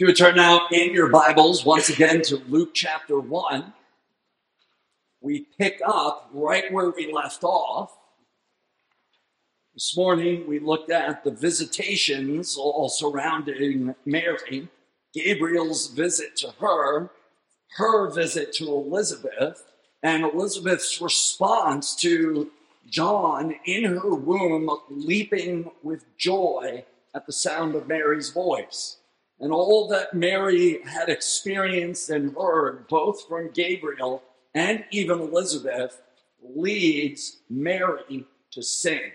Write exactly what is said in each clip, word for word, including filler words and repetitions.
If you would turn now in your Bibles once again to Luke chapter one, we pick up right where we left off. This morning we looked at the visitations all surrounding Mary, Gabriel's visit to her, her visit to Elizabeth, and Elizabeth's response to John in her womb leaping with joy at the sound of Mary's voice. And all that Mary had experienced and heard, both from Gabriel and even Elizabeth, leads Mary to sing.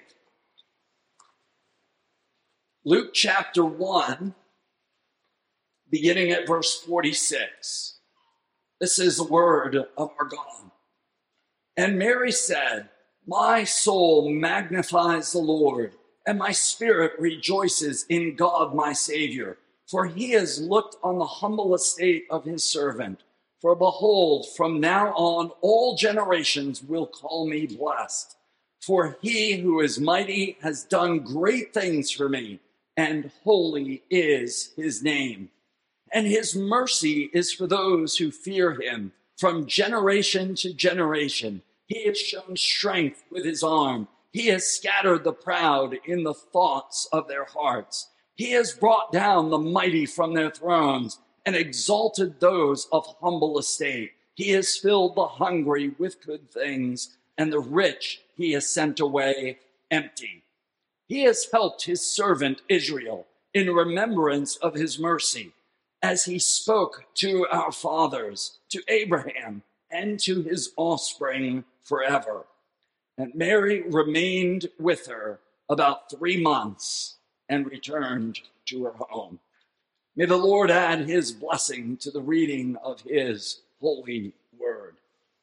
Luke chapter one, beginning at verse forty-six. This is the word of our God. And Mary said, "My soul magnifies the Lord, and my spirit rejoices in God my Savior. For he has looked on the humble estate of his servant. For behold, from now on all generations will call me blessed. For he who is mighty has done great things for me, and holy is his name. And his mercy is for those who fear him from generation to generation. He has shown strength with his arm. He has scattered the proud in the thoughts of their hearts. He has brought down the mighty from their thrones and exalted those of humble estate. He has filled the hungry with good things, and the rich he has sent away empty. He has helped his servant Israel in remembrance of his mercy, as he spoke to our fathers, to Abraham, and to his offspring forever." And Mary remained with her about three months and returned to her home. May the Lord add his blessing to the reading of his holy word.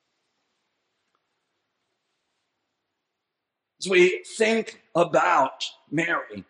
As we think about Mary,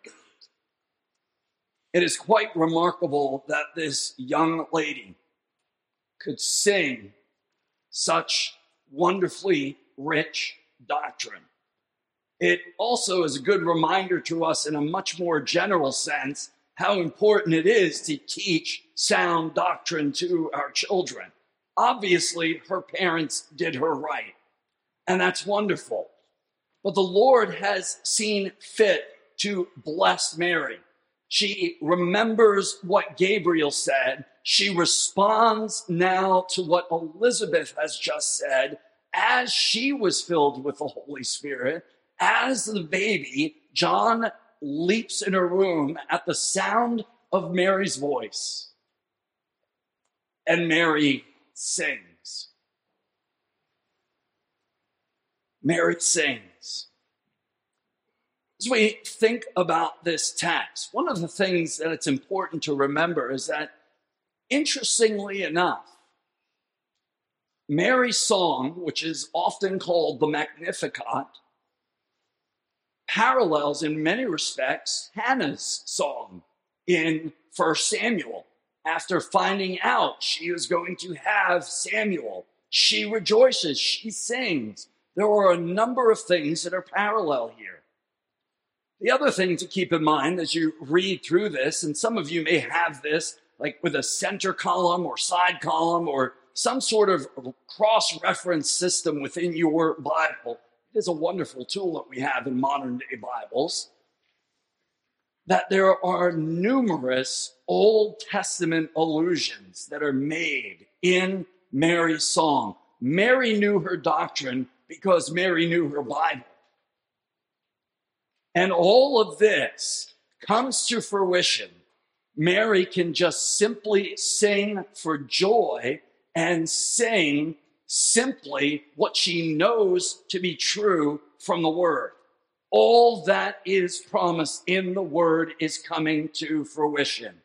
it is quite remarkable that this young lady could sing such wonderfully rich doctrine. It also is a good reminder to us in a much more general sense how important it is to teach sound doctrine to our children. Obviously, her parents did her right, and that's wonderful. But the Lord has seen fit to bless Mary. She remembers what Gabriel said. She responds now to what Elizabeth has just said as she was filled with the Holy Spirit. As the baby, John leaps in her womb at the sound of Mary's voice. And Mary sings. Mary sings. As we think about this text, one of the things that it's important to remember is that, interestingly enough, Mary's song, which is often called the Magnificat, parallels in many respects Hannah's song in First Samuel. After finding out she is going to have Samuel, she rejoices, she sings. There are a number of things that are parallel here. The other thing to keep in mind as you read through this, and some of you may have this like with a center column or side column or some sort of cross-reference system within your Bible. It is a wonderful tool that we have in modern day Bibles, that there are numerous Old Testament allusions that are made in Mary's song. Mary knew her doctrine because Mary knew her Bible. And all of this comes to fruition. Mary can just simply sing for joy and sing simply what she knows to be true from the Word. All that is promised in the Word is coming to fruition.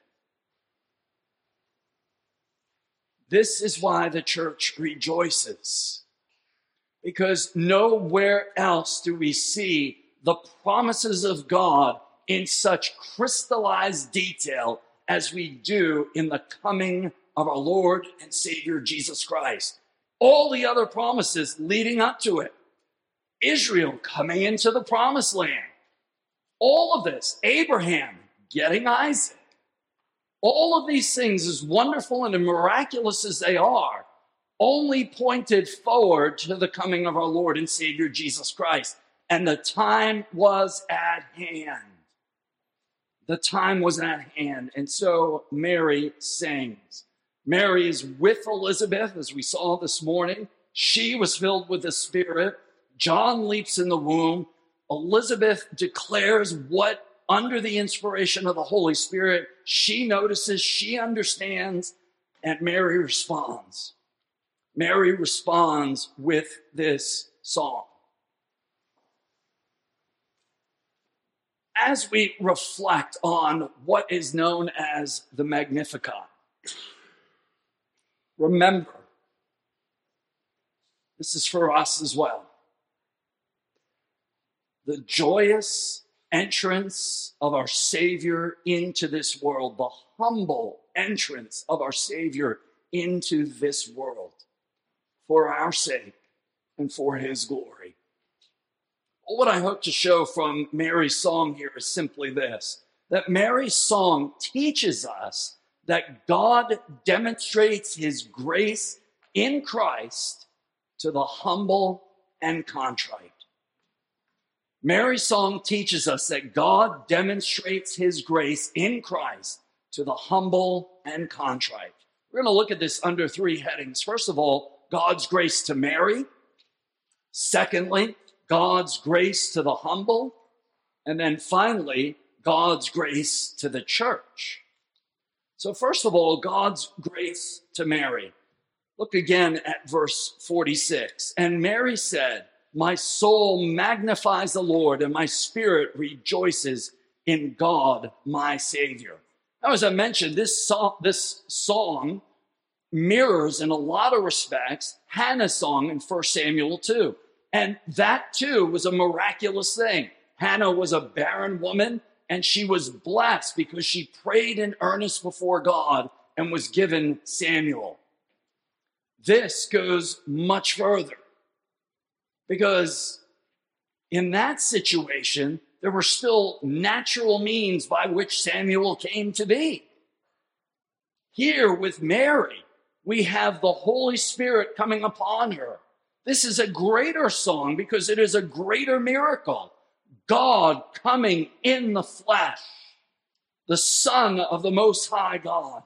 This is why the church rejoices, because nowhere else do we see the promises of God in such crystallized detail as we do in the coming of our Lord and Savior Jesus Christ. All the other promises leading up to it. Israel coming into the promised land. All of this. Abraham getting Isaac. All of these things, as wonderful and miraculous as they are, only pointed forward to the coming of our Lord and Savior Jesus Christ. And the time was at hand. The time was at hand. And so Mary sings. Mary is with Elizabeth, as we saw this morning. She was filled with the Spirit. John leaps in the womb. Elizabeth declares what, under the inspiration of the Holy Spirit, she notices, she understands, and Mary responds. Mary responds with this song. As we reflect on what is known as the Magnificat, remember, this is for us as well, the joyous entrance of our Savior into this world, the humble entrance of our Savior into this world for our sake and for his glory. What I hope to show from Mary's song here is simply this, that Mary's song teaches us that God demonstrates his grace in Christ to the humble and contrite. Mary's song teaches us that God demonstrates his grace in Christ to the humble and contrite. We're going to look at this under three headings. First of all, God's grace to Mary. Secondly, God's grace to the humble. And then finally, God's grace to the church. So first of all, God's grace to Mary. Look again at verse forty-six. And Mary said, my soul magnifies the Lord, and my spirit rejoices in God, my Savior. Now, as I mentioned, this song, this song mirrors in a lot of respects Hannah's song in First Samuel two. And that too was a miraculous thing. Hannah was a barren woman, and she was blessed because she prayed in earnest before God and was given Samuel. This goes much further, because in that situation, there were still natural means by which Samuel came to be. Here with Mary, we have the Holy Spirit coming upon her. This is a greater song because it is a greater miracle. God coming in the flesh, the Son of the Most High God.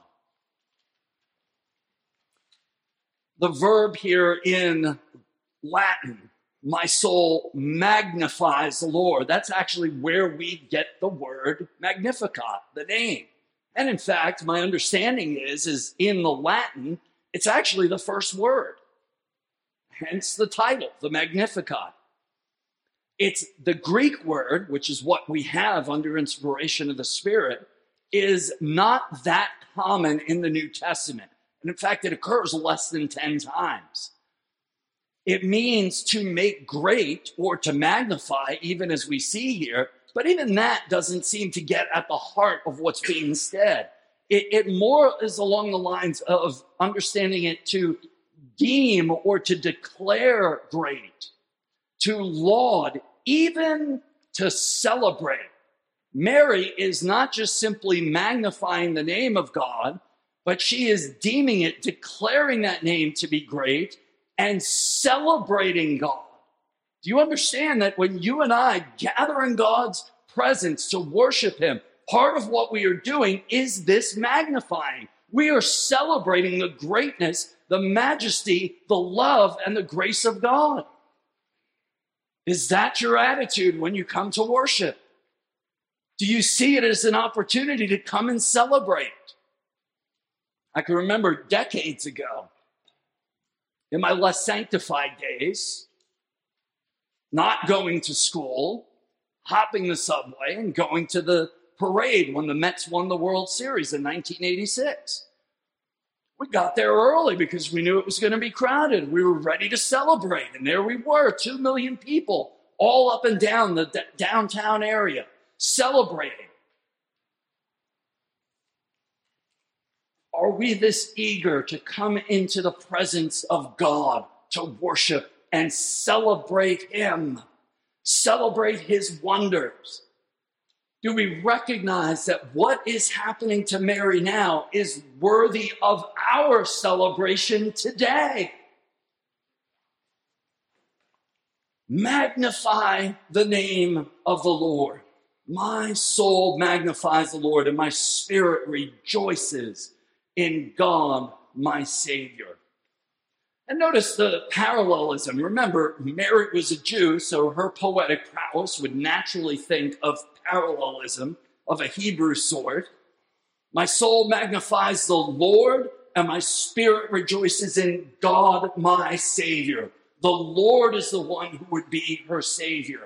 The verb here in Latin, my soul magnifies the Lord. That's actually where we get the word Magnificat, the name. And in fact, my understanding is, is in the Latin, it's actually the first word. Hence the title, the Magnificat. It's the Greek word, which is what we have under inspiration of the Spirit, is not that common in the New Testament. And in fact, it occurs less than ten times. It means to make great or to magnify, even as we see here, but even that doesn't seem to get at the heart of what's being said. It, it more is along the lines of understanding it to deem or to declare great, to laud, even to celebrate. Mary is not just simply magnifying the name of God, but she is deeming it, declaring that name to be great, and celebrating God. Do you understand that when you and I gather in God's presence to worship him, part of what we are doing is this magnifying. We are celebrating the greatness, the majesty, the love, and the grace of God. Is that your attitude when you come to worship? Do you see it as an opportunity to come and celebrate? I can remember decades ago, in my less sanctified days, not going to school, hopping the subway, and going to the parade when the Mets won the World Series in nineteen eighty-six. We got there early because we knew it was going to be crowded. We were ready to celebrate, and there we were, two million people, all up and down the d- downtown area, celebrating. Are we this eager to come into the presence of God, to worship and celebrate him, celebrate his wonders? do we recognize that what is happening to Mary now is worthy of our celebration today. Magnify the name of the Lord. My soul magnifies the Lord, and my spirit rejoices in God, my Savior. And notice the parallelism. Remember, Mary was a Jew, so her poetic prowess would naturally think of parallelism of a Hebrew sort. My soul magnifies the Lord, and my spirit rejoices in God, my Savior. The Lord is the one who would be her Savior.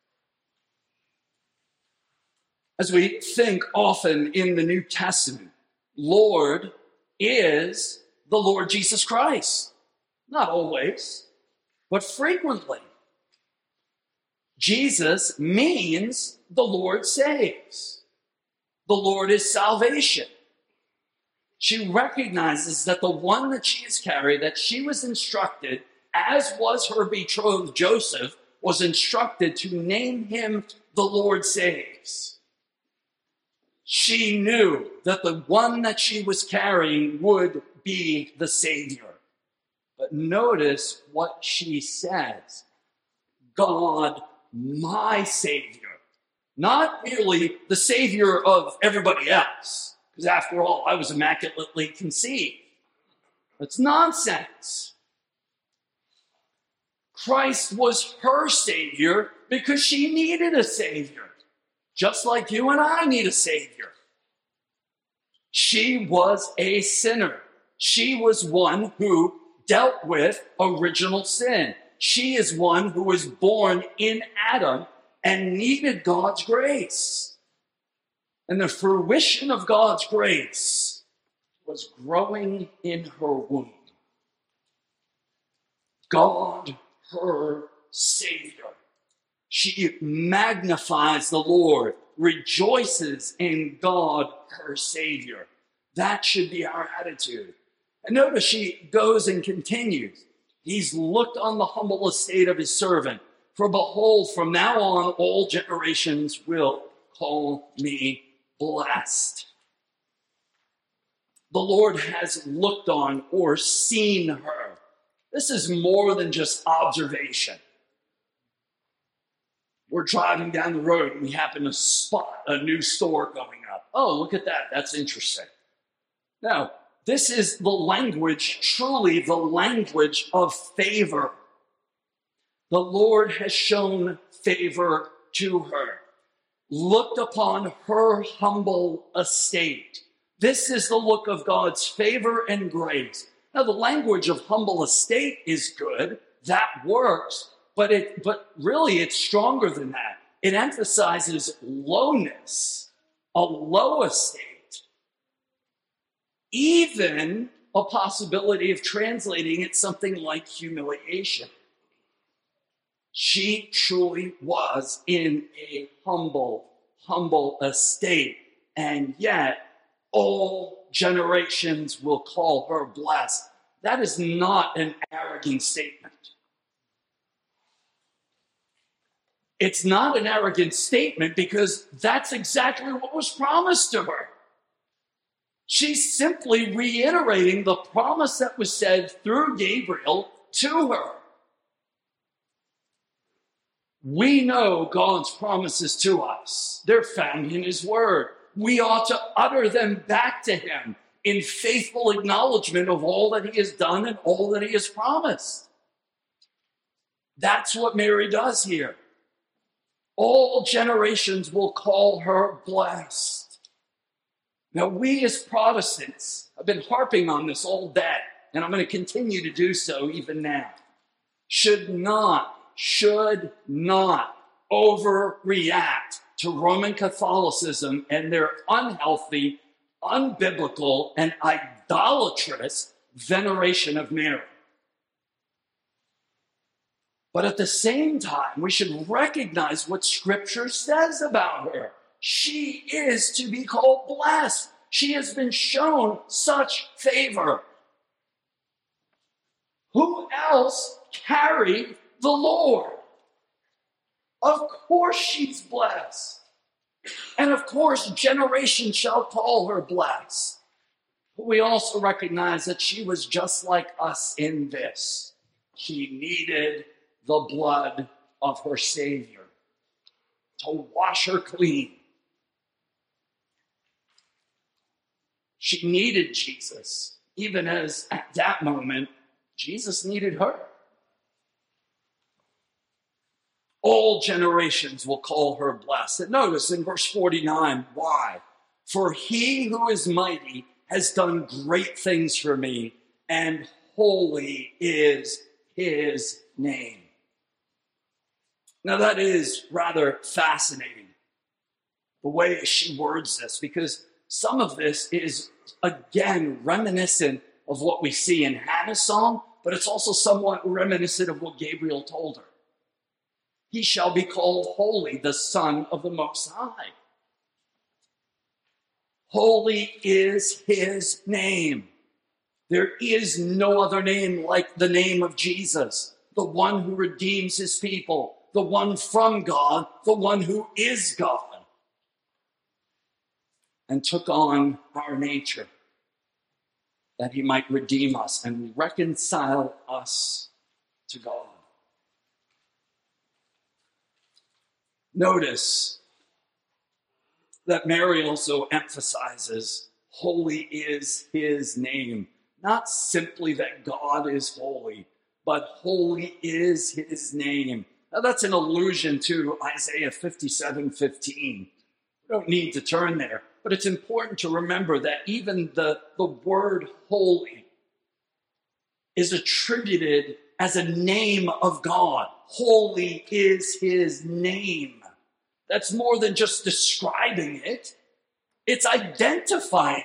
As we think often in the New Testament, Lord is the Lord Jesus Christ. Not always, but frequently. Jesus means the Lord saves. The Lord is salvation. She recognizes that the one that she has carried, that she was instructed, as was her betrothed Joseph, was instructed to name him the Lord saves. She knew that the one that she was carrying would be the Savior. But notice what she says. God, my Savior. Not merely the Savior of everybody else. Because after all, I was immaculately conceived. That's nonsense. Christ was her Savior because she needed a Savior. Just like you and I need a Savior. She was a sinner. She was one who dealt with original sin. She is one who was born in Adam and needed God's grace. And the fruition of God's grace was growing in her womb. God, her Savior. She magnifies the Lord, rejoices in God, her Savior. That should be our attitude. And notice she goes and continues. He's looked on the humble estate of his servant. For behold, from now on, all generations will call me blessed. The Lord has looked on or seen her. This is more than just observation. We're driving down the road and we happen to spot a new store going up. Oh, look at that. That's interesting. Now, this is the language, truly the language of favor. The Lord has shown favor to her, looked upon her humble estate. This is the look of God's favor and grace. Now, the language of humble estate is good. That works. But it, but really, it's stronger than that. It emphasizes lowness, a low estate. Even a possibility of translating it something like humiliation. She truly was in a humble, humble estate. And yet, all generations will call her blessed. That is not an arrogant statement. It's not an arrogant statement because that's exactly what was promised to her. She's simply reiterating the promise that was said through Gabriel to her. We know God's promises to us. They're found in his word. We ought to utter them back to him in faithful acknowledgement of all that he has done and all that he has promised. That's what Mary does here. All generations will call her blessed. Now, we as Protestants have been harping on this all day, and I'm going to continue to do so even now. Should not, should not overreact to Roman Catholicism and their unhealthy, unbiblical, and idolatrous veneration of Mary. But at the same time, we should recognize what Scripture says about her. She is to be called blessed. She has been shown such favor. Who else carried the Lord? Of course she's blessed. And of course, generations shall call her blessed. But we also recognize that she was just like us in this. She needed the blood of her Savior to wash her clean. She needed Jesus, even as at that moment, Jesus needed her. All generations will call her blessed. And notice in verse forty-nine, why? For he who is mighty has done great things for me, and holy is his name. Now that is rather fascinating, the way she words this, because some of this is, again, reminiscent of what we see in Hannah's song, but it's also somewhat reminiscent of what Gabriel told her. He shall be called holy, the Son of the Most High. Holy is his name. There is no other name like the name of Jesus, the one who redeems his people, the one from God, the one who is God, and took on our nature that he might redeem us and reconcile us to God. Notice that Mary also emphasizes holy is his name. Not simply that God is holy, but holy is his name. Now that's an allusion to Isaiah fifty-seven fifteen. We don't need to turn there, but it's important to remember that even the, the word holy is attributed as a name of God. Holy is his name. That's more than just describing it. It's identifying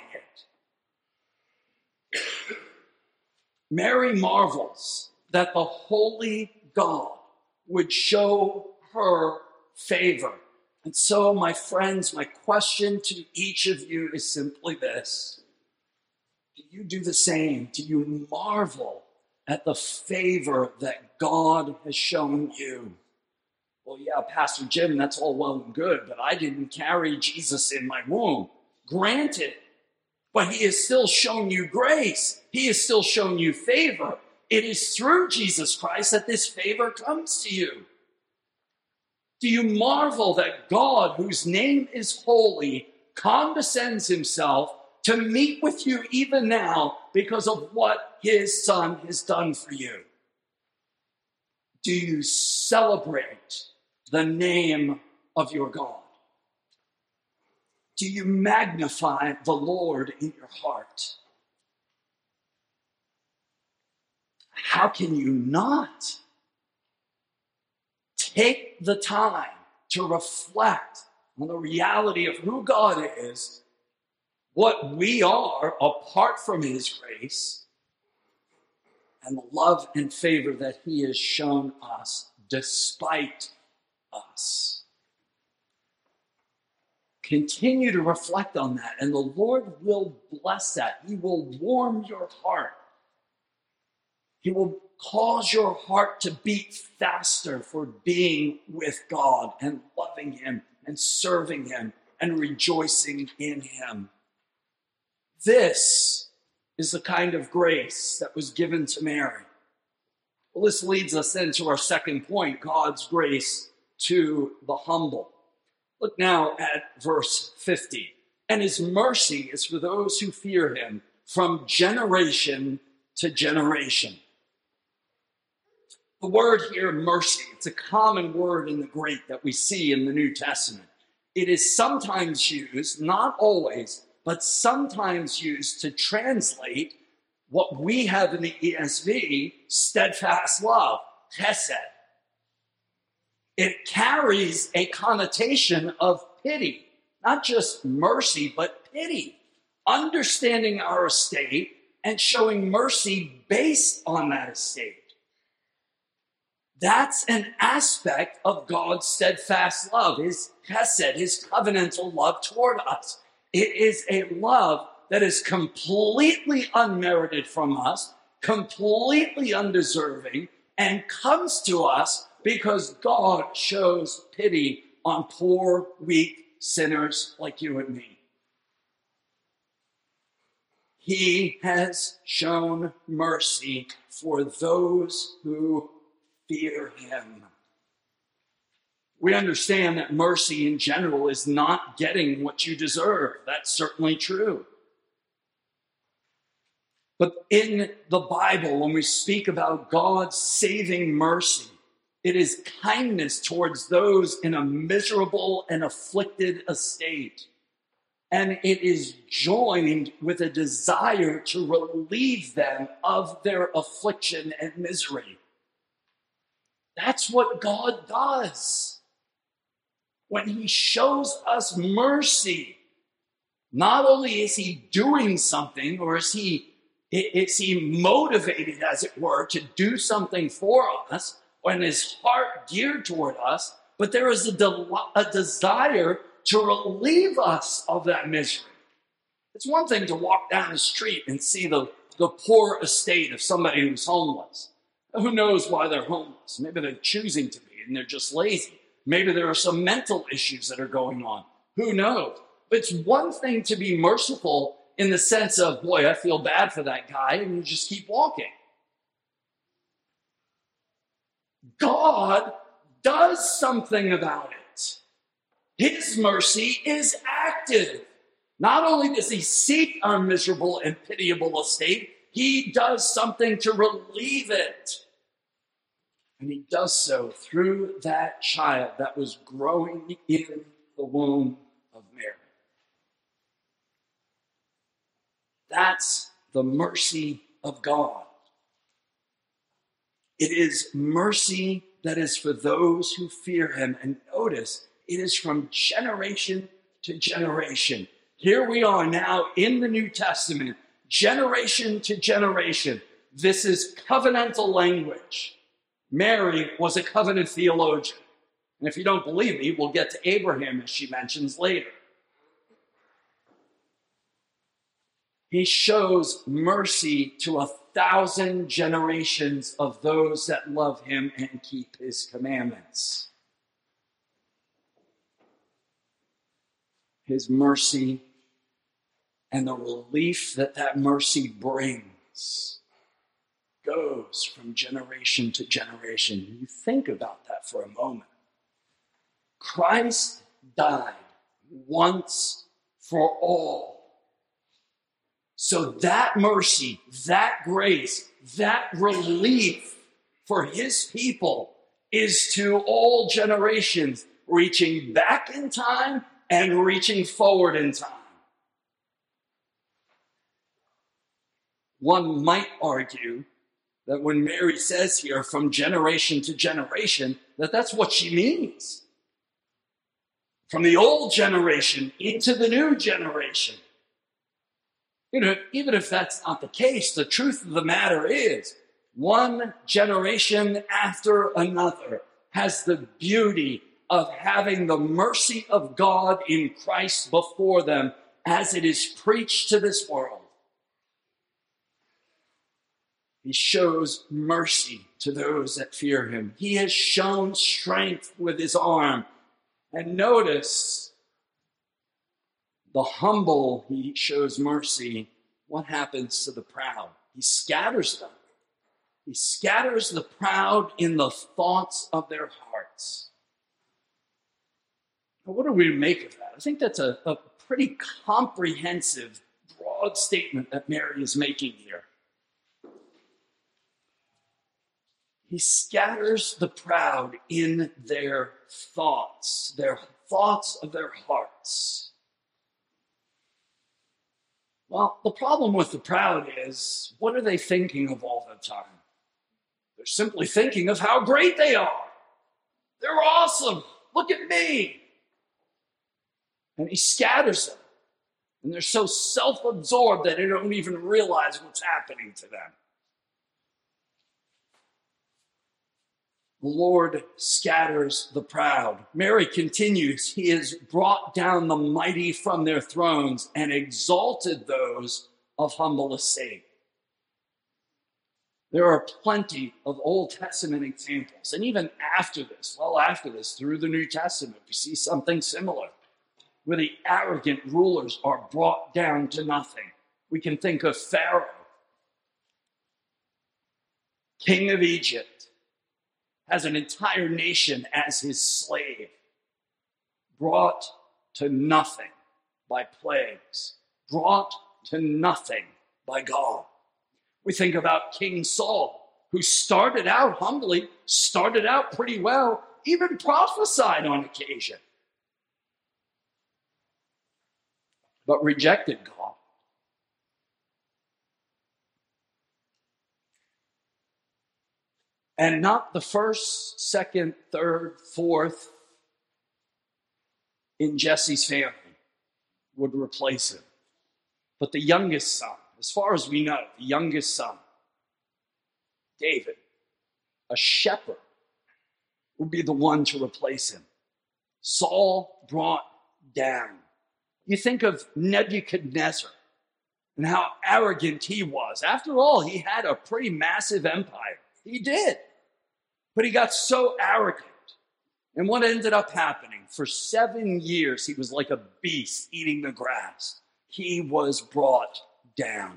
it. Mary marvels that the holy God would show her favor. And so, my friends, my question to each of you is simply this. Do you do the same? Do you marvel at the favor that God has shown you? Well, yeah, Pastor Jim, that's all well and good, but I didn't carry Jesus in my womb. Granted, but he has still shown you grace. He has still shown you favor. It is through Jesus Christ that this favor comes to you. Do you marvel that God, whose name is holy, condescends himself to meet with you even now because of what his Son has done for you? Do you celebrate the name of your God? Do you magnify the Lord in your heart? How can you not take the time to reflect on the reality of who God is, what we are apart from his grace, and the love and favor that he has shown us despite us? Continue to reflect on that, and the Lord will bless that. He will warm your heart. He will cause your heart to beat faster for being with God and loving him and serving him and rejoicing in him. This is the kind of grace that was given to Mary. Well, this leads us then to our second point, God's grace to the humble. Look now at verse fifty. And his mercy is for those who fear him from generation to generation. The word here, mercy, it's a common word in the Greek that we see in the New Testament. It is sometimes used, not always, but sometimes used to translate what we have in the E S V, steadfast love, chesed. It carries a connotation of pity, not just mercy, but pity, understanding our estate and showing mercy based on that estate. That's an aspect of God's steadfast love, his chesed, his covenantal love toward us. It is a love that is completely unmerited from us, completely undeserving, and comes to us because God shows pity on poor, weak sinners like you and me. He has shown mercy for those who fear him. We understand that mercy in general is not getting what you deserve. That's certainly true. But in the Bible, when we speak about God's saving mercy, it is kindness towards those in a miserable and afflicted estate. And it is joined with a desire to relieve them of their affliction and misery. That's what God does. When he shows us mercy, not only is he doing something, or is he, is he motivated, as it were, to do something for us, and his heart geared toward us, but there is a, de- a desire to relieve us of that misery. It's one thing to walk down the street and see the, the poor estate of somebody who's homeless. Who knows why they're homeless? Maybe they're choosing to be and they're just lazy. Maybe there are some mental issues that are going on. Who knows? But it's one thing to be merciful in the sense of, boy, I feel bad for that guy, and you just keep walking. God does something about it. His mercy is active. Not only does he seek our miserable and pitiable estate, he does something to relieve it. And he does so through that child that was growing in the womb of Mary. That's the mercy of God. It is mercy that is for those who fear him. And notice, it is from generation to generation. Here we are now in the New Testament, generation to generation. This is covenantal language. Mary was a covenant theologian. And if you don't believe me, we'll get to Abraham, as she mentions later. He shows mercy to a thousand generations of those that love him and keep his commandments. His mercy and the relief that that mercy brings goes from generation to generation. You think about that for a moment. Christ died once for all. So that mercy, that grace, that relief for his people is to all generations, reaching back in time and reaching forward in time. One might argue that when Mary says here from generation to generation, that that's what she means. From the old generation into the new generation. You know, even if that's not the case, the truth of the matter is, one generation after another has the beauty of having the mercy of God in Christ before them as it is preached to this world. He shows mercy to those that fear him. He has shown strength with his arm. And notice, the humble, he shows mercy. What happens to the proud? He scatters them. He scatters the proud in the thoughts of their hearts. Now, what do we make of that? I think that's a, a pretty comprehensive, broad statement that Mary is making here. He scatters the proud in their thoughts, their thoughts of their hearts. Well, the problem with the proud is, what are they thinking of all the time? They're simply thinking of how great they are. They're awesome. Look at me. And he scatters them. And they're so self-absorbed that they don't even realize what's happening to them. The Lord scatters the proud. Mary continues, he has brought down the mighty from their thrones and exalted those of humble estate. There are plenty of Old Testament examples. And even after this, well after this, through the New Testament, we see something similar. where the arrogant rulers are brought down to nothing. We can think of Pharaoh, king of Egypt, has an entire nation as his slave, brought to nothing by plagues, brought to nothing by God. We think about King Saul, who started out humbly, started out pretty well, even prophesied on occasion, but rejected God. And not the first, second, third, fourth in Jesse's family would replace him, but the youngest son, as far as we know, the youngest son, David, a shepherd, would be the one to replace him. Saul brought down. You think of Nebuchadnezzar and how arrogant he was. After all, he had a pretty massive empire. He did. But he got so arrogant. And what ended up happening? For seven years, he was like a beast eating the grass. He was brought down.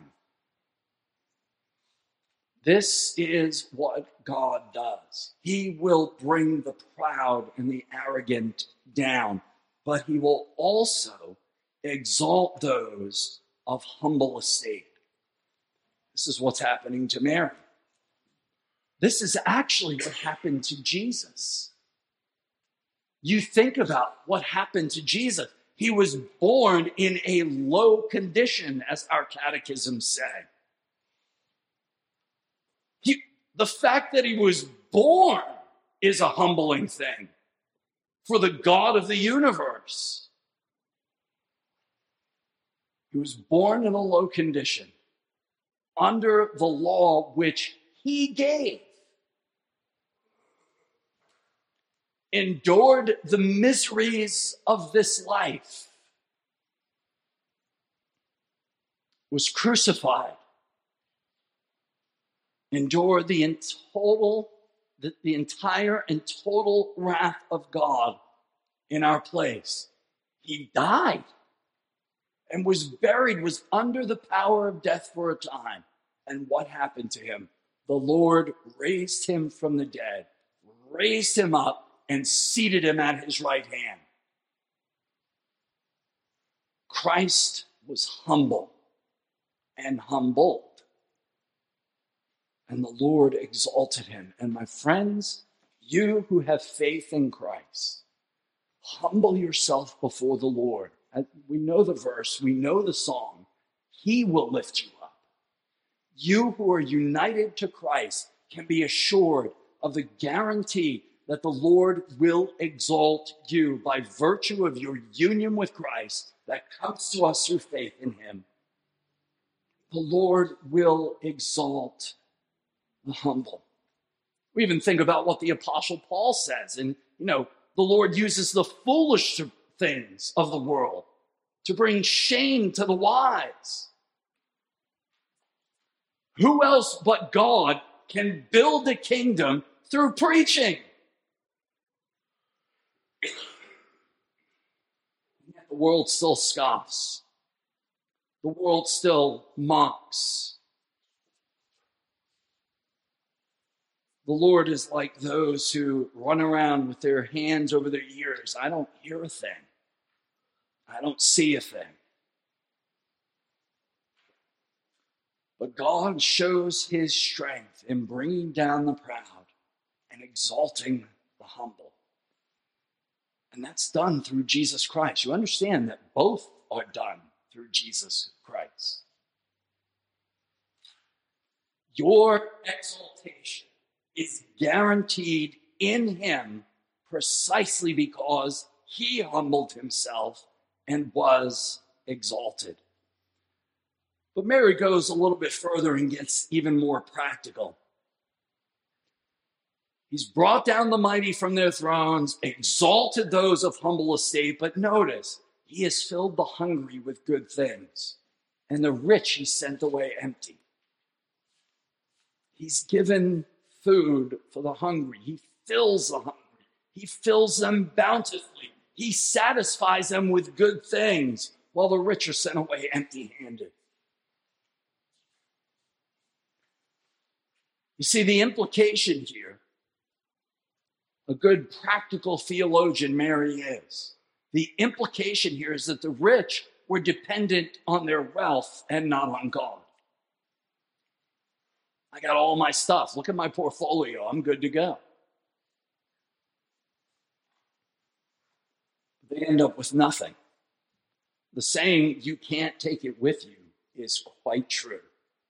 This is what God does. He will bring the proud and the arrogant down, but he will also exalt those of humble estate. This is what's happening to Mary. This is actually what happened to Jesus. You think about what happened to Jesus. He was born in a low condition, as our catechisms say. He, the fact that he was born is a humbling thing for the God of the universe. He was born in a low condition under the law which he gave, endured the miseries of this life, was crucified, endured the in total, the, the entire and total wrath of God in our place. He died and was buried, was under the power of death for a time. And what happened to him? The Lord raised him from the dead, raised him up, and seated him at his right hand. Christ was humble and humbled, and the Lord exalted him. And my friends, you who have faith in Christ, humble yourself before the Lord. We know the verse, we know the song. He will lift you up. You who are united to Christ can be assured of the guarantee that the Lord will exalt you by virtue of your union with Christ that comes to us through faith in him. The Lord will exalt the humble. We even think about what the Apostle Paul says. And, you know, the Lord uses the foolish things of the world to bring shame to the wise. Who else but God can build a kingdom through preaching? Yet the world still scoffs. The world still mocks. The Lord is like those who run around with their hands over their ears. I don't hear a thing. I don't see a thing. But God shows his strength in bringing down the proud and exalting the humble. And that's done through Jesus Christ. You understand that both are done through Jesus Christ. Your exaltation is guaranteed in him precisely because he humbled himself and was exalted. But Mary goes a little bit further and gets even more practical. He's brought down the mighty from their thrones, exalted those of humble estate, but notice, he has filled the hungry with good things, and the rich he sent away empty. He's given food for the hungry. He fills the hungry. He fills them bountifully. He satisfies them with good things, while the rich are sent away empty-handed. You see, the implication here, a good practical theologian Mary is, the implication here is that the rich were dependent on their wealth and not on God. I got all my stuff. Look at my portfolio. I'm good to go. They end up with nothing. The saying, you can't take it with you, is quite true.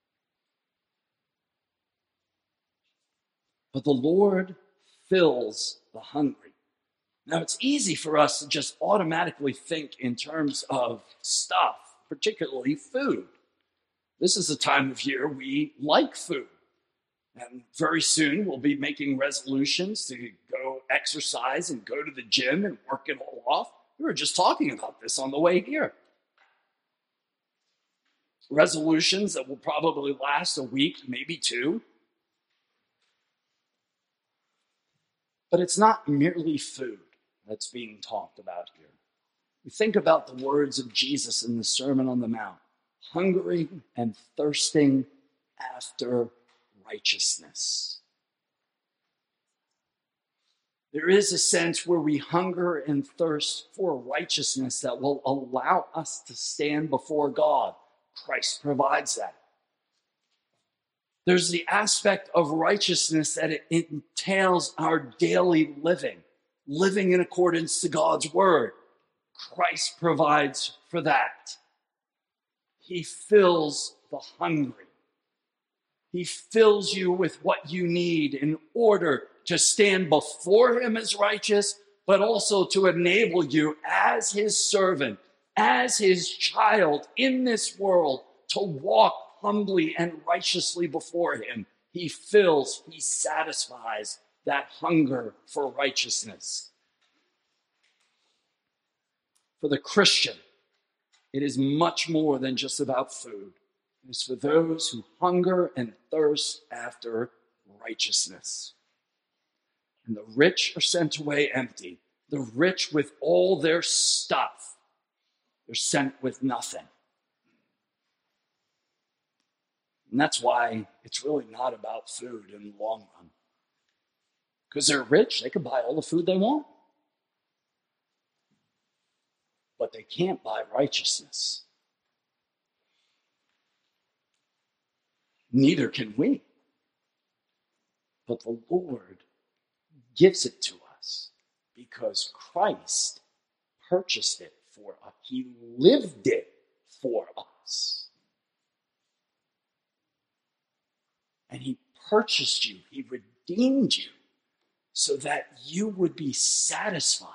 But the Lord fills the hungry. Now, it's easy for us to just automatically think in terms of stuff, particularly food. This is a time of year we like food. And very soon we'll be making resolutions to go exercise and go to the gym and work it all off. We were just talking about this on the way here. Resolutions that will probably last a week, maybe two. But it's not merely food that's being talked about here. We think about the words of Jesus in the Sermon on the Mount, hungering and thirsting after righteousness. There is a sense where we hunger and thirst for righteousness that will allow us to stand before God. Christ provides that. There's the aspect of righteousness that it entails our daily living, living in accordance to God's word. Christ provides for that. He fills the hungry. He fills you with what you need in order to stand before him as righteous, but also to enable you as his servant, as his child in this world, to walk humbly and righteously before him. He fills, he satisfies that hunger for righteousness. For the Christian, it is much more than just about food. It is for those who hunger and thirst after righteousness. And the rich are sent away empty. The rich with all their stuff, they're sent with nothing. And that's why it's really not about food in the long run. Because they're rich, they can buy all the food they want. But they can't buy righteousness. Neither can we. But the Lord gives it to us because Christ purchased it for us. He lived it for us. And he purchased you, he redeemed you so that you would be satisfied.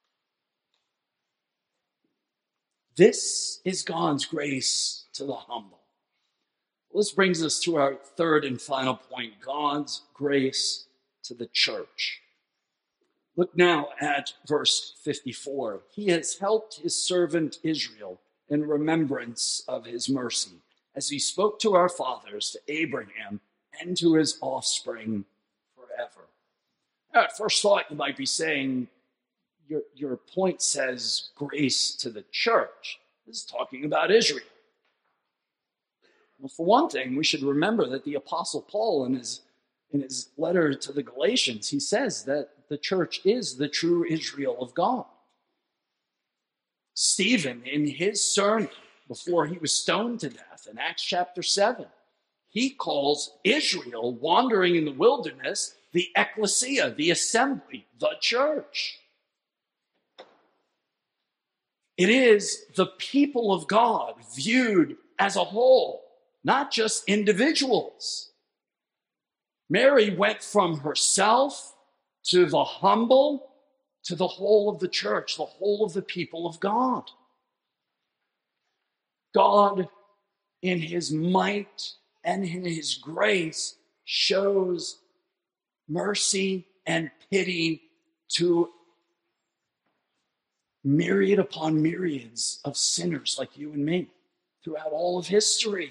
This is God's grace to the humble. This brings us to our third and final point, God's grace to the church. Look now at verse fifty-four. He has helped his servant Israel in remembrance of his mercy, as he spoke to our fathers, to Abraham, and to his offspring forever. Now, at first thought, you might be saying, your, your point says grace to the church. This is talking about Israel. Well, for one thing, we should remember that the Apostle Paul, in his, in his letter to the Galatians, he says that the church is the true Israel of God. Stephen, in his sermon before he was stoned to death in Acts chapter seven, he calls Israel wandering in the wilderness the ecclesia, the assembly, the church. It is the people of God viewed as a whole, not just individuals. Mary went from herself to the humble to the whole of the church, the whole of the people of God. God, in his might and in his grace, shows mercy and pity to myriad upon myriads of sinners like you and me throughout all of history.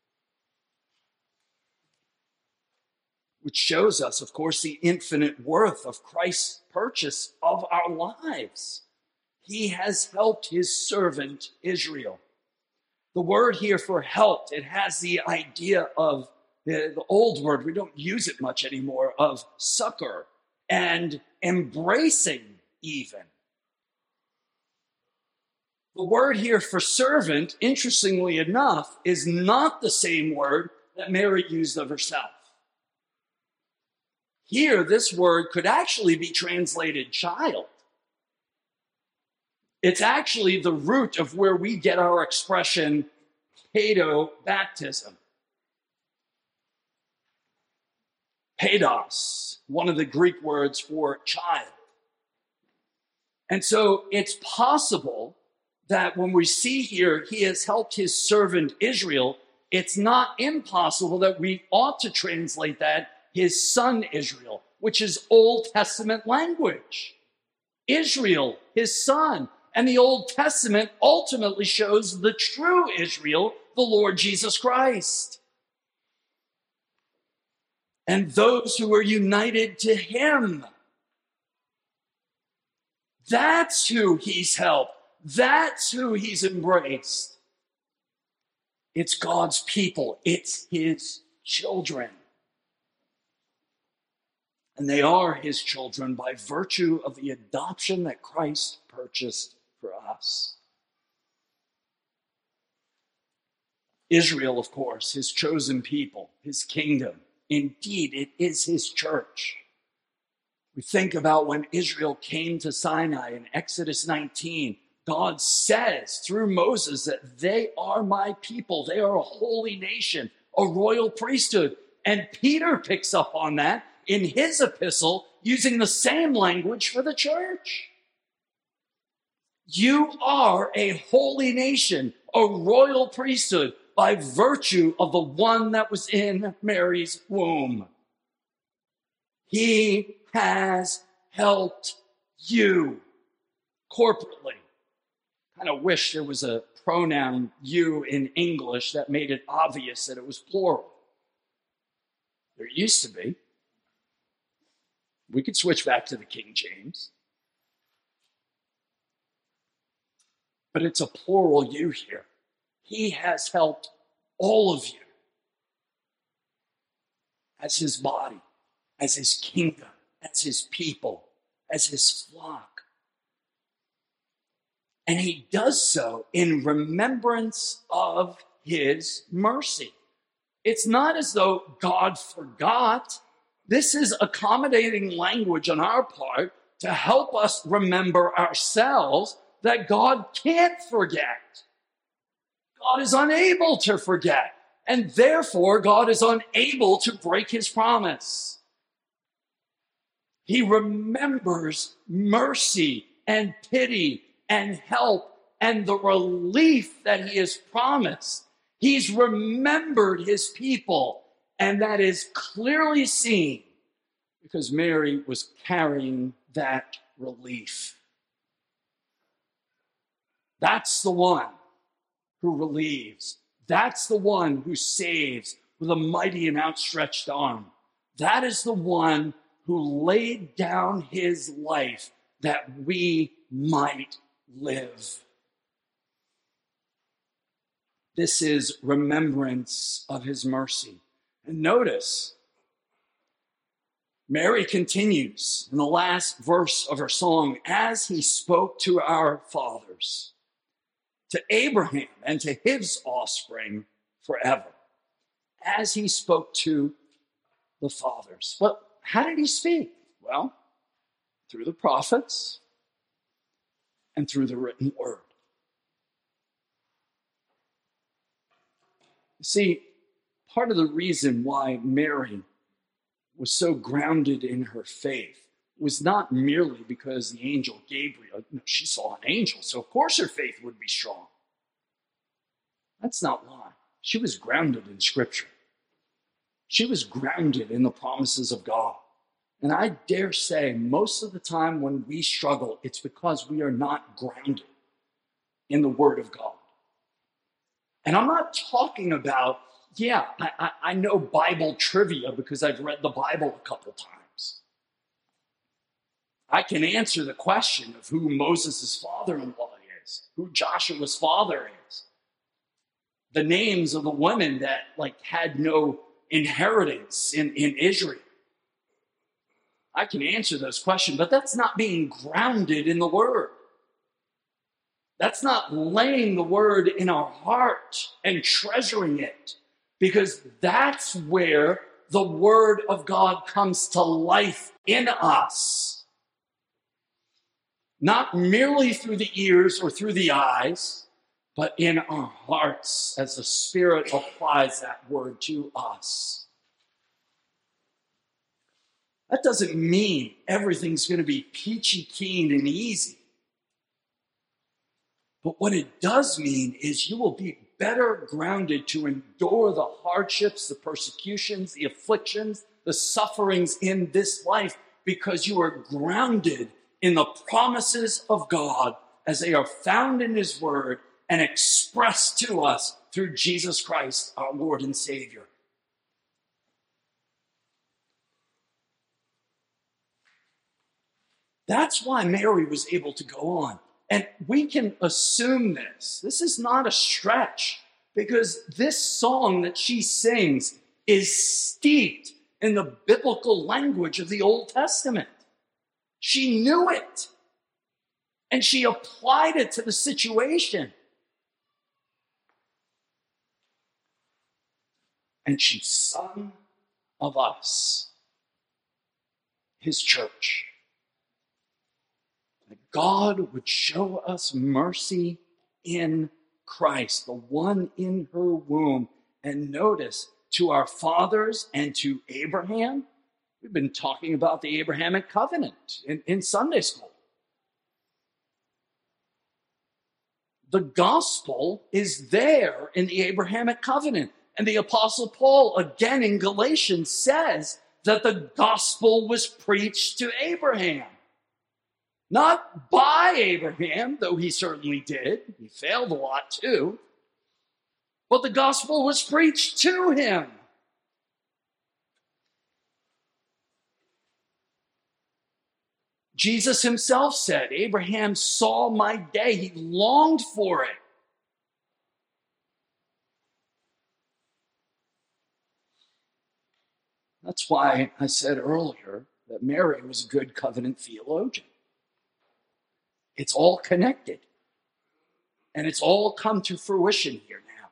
Which shows us, of course, the infinite worth of Christ's purchase of our lives. He has helped his servant Israel. The word here for helped, it has the idea of the, the old word, we don't use it much anymore, of succor and embracing even. The word here for servant, interestingly enough, is not the same word that Mary used of herself. Here, this word could actually be translated child. It's actually the root of where we get our expression paedobaptism. Paidos, one of the Greek words for child. And so it's possible that when we see here, he has helped his servant Israel, it's not impossible that we ought to translate that his son Israel, which is Old Testament language. Israel, his son. And the Old Testament ultimately shows the true Israel, the Lord Jesus Christ. And those who are united to him. That's who he's helped. That's who he's embraced. It's God's people. It's his children. And they are his children by virtue of the adoption that Christ purchased for us. Israel, of course, his chosen people, his kingdom. Indeed, it is his church. We think about when Israel came to Sinai in Exodus nineteen. God says through Moses that they are my people. They are a holy nation, a royal priesthood. And Peter picks up on that in his epistle using the same language for the church. You are a holy nation, a royal priesthood by virtue of the one that was in Mary's womb. He has helped you corporately. I kind of wish there was a pronoun you in English that made it obvious that it was plural. There used to be. We could switch back to the King James. But it's a plural you here. He has helped all of you as his body, as his kingdom, as his people, as his flock. And he does so in remembrance of his mercy. It's not as though God forgot. This is accommodating language on our part to help us remember ourselves that God can't forget. God is unable to forget. And therefore, God is unable to break his promise. He remembers mercy and pity and help and the relief that he has promised. He's remembered his people, and that is clearly seen because Mary was carrying that relief. That's the one who relieves. That's the one who saves with a mighty and outstretched arm. That is the one who laid down his life that we might live. This is remembrance of his mercy. And notice, Mary continues in the last verse of her song, as he spoke to our fathers, to Abraham and to his offspring forever, as he spoke to the fathers. Well, how did he speak? Well, through the prophets and through the written word. See, part of the reason why Mary was so grounded in her faith was not merely because the angel Gabriel, she saw an angel, so of course her faith would be strong. That's not why. She was grounded in Scripture. She was grounded in the promises of God. And I dare say most of the time when we struggle, it's because we are not grounded in the Word of God. And I'm not talking about, yeah, I, I, I know Bible trivia because I've read the Bible a couple times. I can answer the question of who Moses' father-in-law is, who Joshua's father is, the names of the women that like had no inheritance in, in Israel. I can answer those questions, but that's not being grounded in the word. That's not laying the word in our heart and treasuring it, because that's where the word of God comes to life in us. Not merely through the ears or through the eyes, but in our hearts as the Spirit applies that word to us. That doesn't mean everything's going to be peachy keen and easy. But what it does mean is you will be better grounded to endure the hardships, the persecutions, the afflictions, the sufferings in this life, because you are grounded in the promises of God as they are found in his word and expressed to us through Jesus Christ, our Lord and Savior. That's why Mary was able to go on. And we can assume this. This is not a stretch, because this song that she sings is steeped in the biblical language of the Old Testament. She knew it, and she applied it to the situation. And she sung of us, his church. That God would show us mercy in Christ, the one in her womb. And notice, to our fathers and to Abraham, we've been talking about the Abrahamic covenant in, in Sunday school. The gospel is there in the Abrahamic covenant. And the Apostle Paul, again in Galatians, says that the gospel was preached to Abraham. Not by Abraham, though he certainly did. He failed a lot too. But the gospel was preached to him. Jesus himself said, Abraham saw my day. He longed for it. That's why I said earlier that Mary was a good covenant theologian. It's all connected. And it's all come to fruition here now.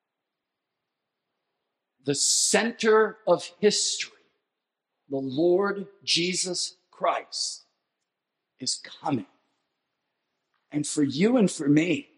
The center of history, the Lord Jesus Christ, is coming. And for you and for me,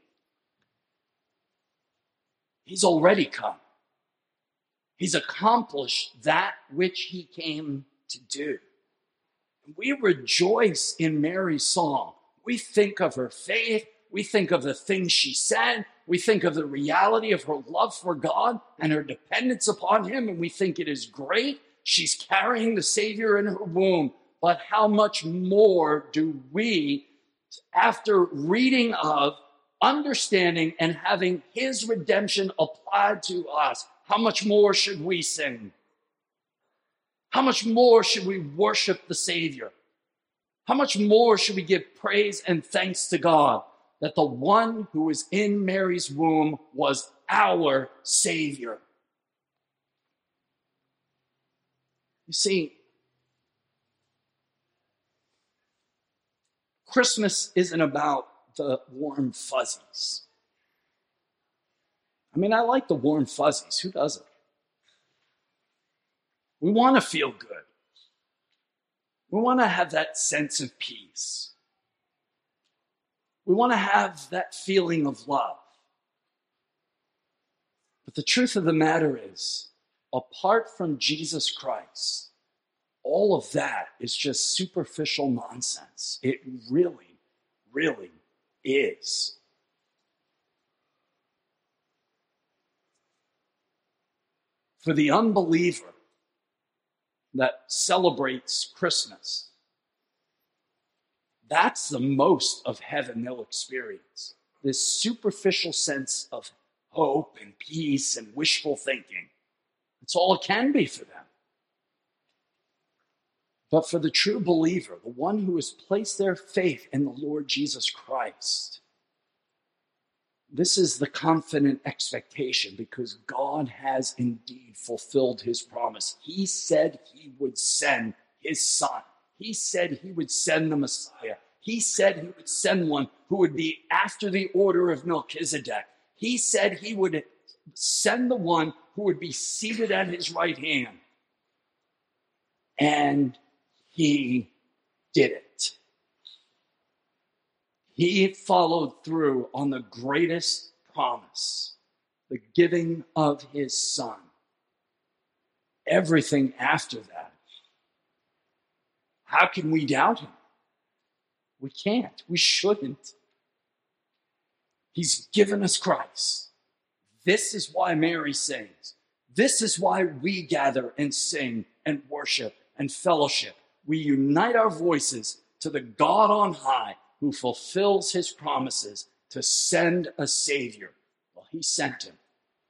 he's already come. He's accomplished that which he came to do. We rejoice in Mary's song. We think of her faith. We think of the things she said. We think of the reality of her love for God and her dependence upon him. And we think it is great. She's carrying the Savior in her womb. But how much more do we, after reading of, understanding, and having his redemption applied to us, how much more should we sing? How much more should we worship the Savior? How much more should we give praise and thanks to God that the one who was in Mary's womb was our Savior? You see, Christmas isn't about the warm fuzzies. I mean, I like the warm fuzzies. Who doesn't? We want to feel good. We want to have that sense of peace. We want to have that feeling of love. But the truth of the matter is, apart from Jesus Christ, all of that is just superficial nonsense. It really, really is. For the unbeliever that celebrates Christmas, that's the most of heaven they'll experience. This superficial sense of hope and peace and wishful thinking. It's all it can be for them. But for the true believer, the one who has placed their faith in the Lord Jesus Christ, this is the confident expectation because God has indeed fulfilled his promise. He said he would send his son. He said he would send the Messiah. He said he would send one who would be after the order of Melchizedek. He said he would send the one who would be seated at his right hand. And he did it. He followed through on the greatest promise, the giving of his son. Everything after that. How can we doubt him? We can't. We shouldn't. He's given us Christ. This is why Mary sings. This is why we gather and sing and worship and fellowship. We unite our voices to the God on high who fulfills his promises to send a Savior. Well, he sent him.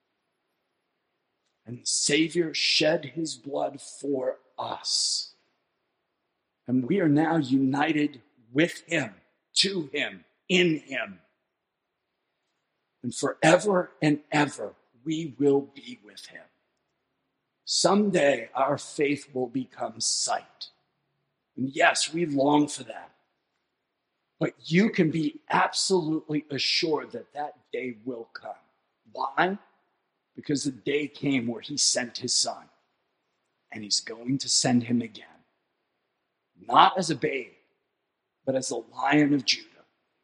And the Savior shed his blood for us. And we are now united with him, to him, in him. And forever and ever, we will be with him. Someday, our faith will become sight. And yes, we long for that. But you can be absolutely assured that that day will come. Why? Because the day came where he sent his son. And he's going to send him again. Not as a babe, but as the Lion of Judah,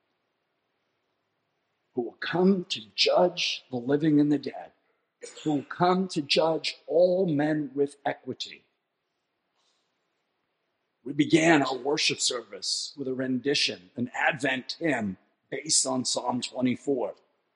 who will come to judge the living and the dead, who will come to judge all men with equity. We began our worship service with a rendition, an Advent hymn based on Psalm twenty-four.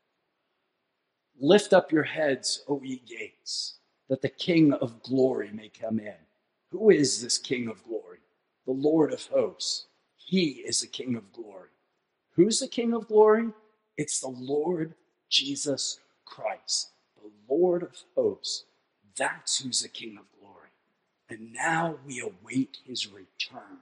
Lift up your heads, O ye gates, that the King of glory may come in. Who is this King of glory? The Lord of hosts. He is the King of glory. Who's the King of glory? It's the Lord Jesus Christ, the Lord of hosts. That's who's the King of glory. And now we await his return.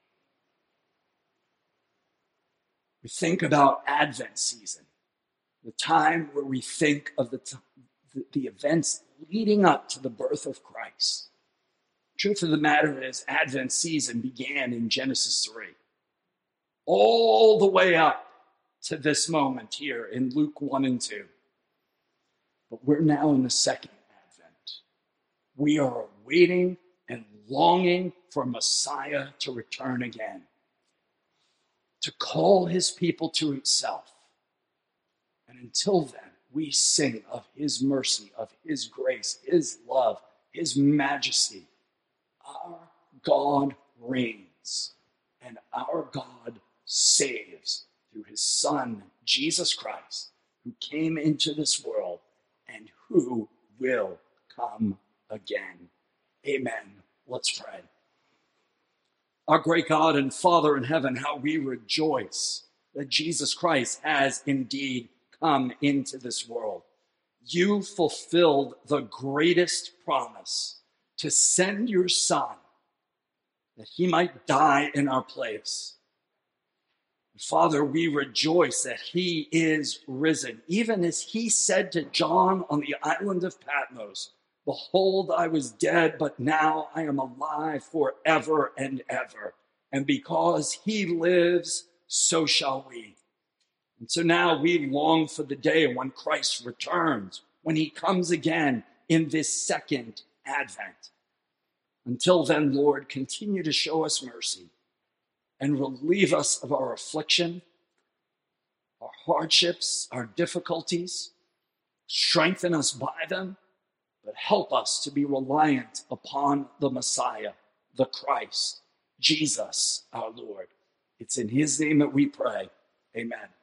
We think about Advent season, the time where we think of the, t- the, the events leading up to the birth of Christ. Truth of the matter is, Advent season began in Genesis three, all the way up to this moment here in Luke one and two. But we're now in the second Advent. We are awaiting and longing for Messiah to return again, to call his people to himself. And until then, we sing of his mercy, of his grace, his love, his majesty. Our God reigns, and our God saves through his Son, Jesus Christ, who came into this world and who will come again. Amen. Let's pray. Our great God and Father in heaven, how we rejoice that Jesus Christ has indeed come into this world. You fulfilled the greatest promise to send your Son that he might die in our place. Father, we rejoice that he is risen, even as he said to John on the island of Patmos, behold, I was dead, but now I am alive forever and ever. And because he lives, so shall we. And so now we long for the day when Christ returns, when he comes again in this second Advent. Until then, Lord, continue to show us mercy and relieve us of our affliction, our hardships, our difficulties. Strengthen us by them, but help us to be reliant upon the Messiah, the Christ, Jesus, our Lord. It's in his name that we pray. Amen.